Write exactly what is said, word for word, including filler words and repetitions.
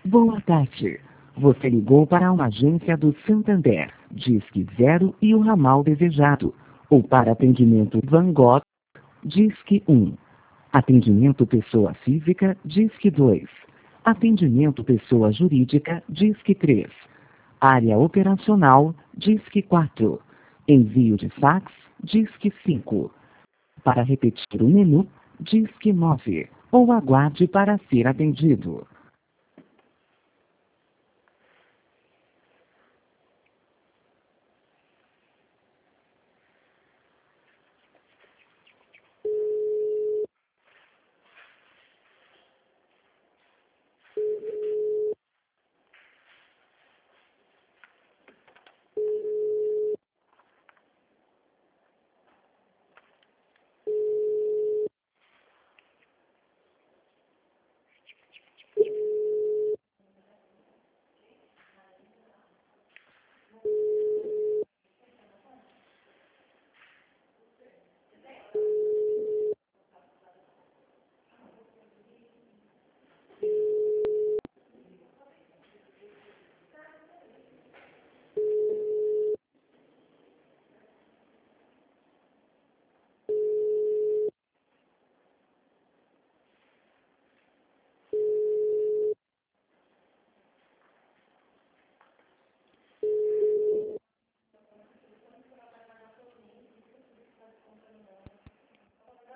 Boa tarde. Você ligou para uma agência do Santander, Disque Zero e o ramal desejado. Ou para atendimento Van Gogh, Disque um. Atendimento pessoa física, Disque dois. Atendimento pessoa jurídica, Disque três. Área operacional, Disque quatro. Envio de fax, Disque cinco. Para repetir o menu, Disque nove. Ou aguarde para ser atendido.